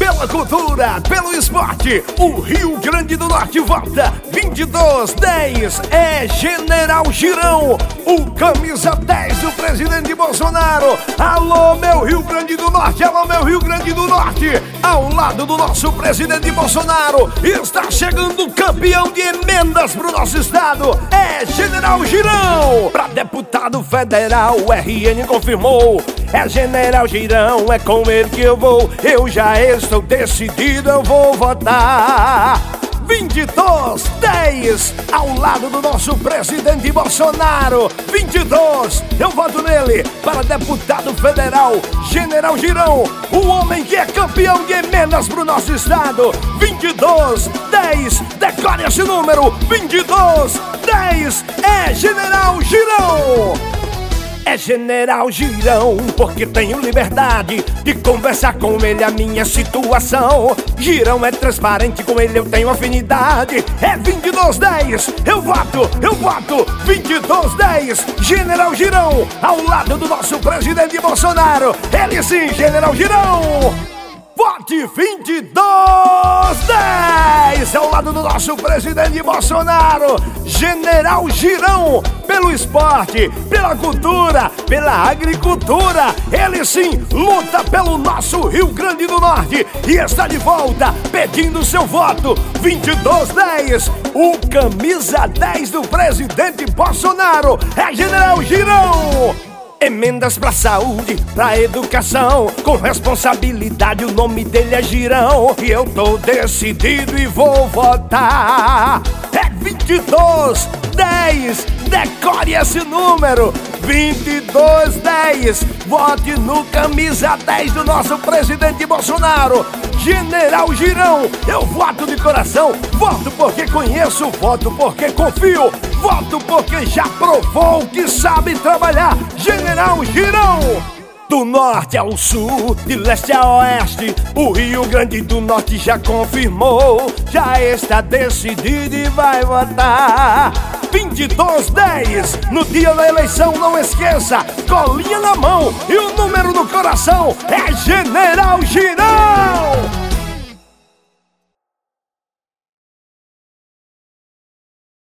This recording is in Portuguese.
pela cultura, pelo esporte, o Rio Grande do Norte volta. 22-10 é General Girão, o camisa 10 do presidente Bolsonaro. Alô, meu Rio Grande do Norte, alô, meu Rio Grande do Norte. Ao lado do nosso presidente Bolsonaro, está chegando o campeão de emendas pro nosso estado. É General Girão. Pra deputado federal, o RN confirmou. É General Girão, é com ele que eu vou. Eu já estou decidido, eu vou votar. 22-10, ao lado do nosso presidente Bolsonaro. 22, eu voto nele para deputado federal, General Girão, o homem que é campeão de emendas pro nosso estado. 22-10, decore esse número. 22-10 é General Girão. É General Girão, porque tenho liberdade de conversar com ele a minha situação. Girão é transparente, com ele eu tenho afinidade. É 22-10, eu voto. 22-10, General Girão, ao lado do nosso presidente Bolsonaro. Ele sim, General Girão. Vote 22-10, ao lado do nosso presidente Bolsonaro. General Girão, pelo esporte, pela cultura, pela agricultura. Ele sim luta pelo nosso Rio Grande do Norte e está de volta pedindo seu voto. 22-10, o camisa 10 do presidente Bolsonaro. É General Girão. Emendas pra saúde, pra educação, com responsabilidade, o nome dele é Girão. E eu tô decidido e vou votar. É 22-10, decore esse número. 22-10, vote no camisa 10 do nosso presidente Bolsonaro, General Girão. Eu voto de coração, voto porque conheço, voto porque confio, voto porque já provou que sabe trabalhar. General Girão. Do norte ao sul, de leste a oeste, o Rio Grande do Norte já confirmou. Já está decidido e vai votar. 22-10, no dia da eleição não esqueça, colinha na mão e o número no coração. É General Girão.